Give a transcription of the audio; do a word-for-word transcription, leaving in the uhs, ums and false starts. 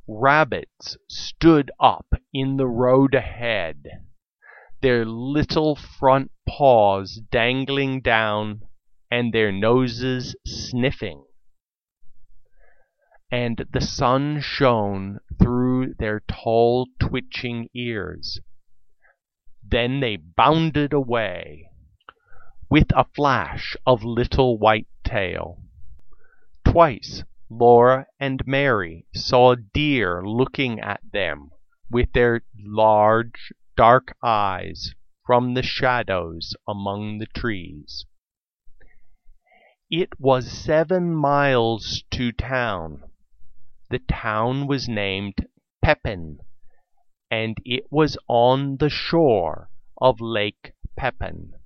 Rabbits stood up in the road ahead, their little front paws dangling down and their noses sniffing, and the sun shone through their tall twitching ears. Then they bounded away, with a flash of little white tail. Twice Laura and Mary saw deer looking at them with their large dark eyes from the shadows among the trees. It was seven miles to town. The town was named Pepin, and it was on the shore of Lake Pepin.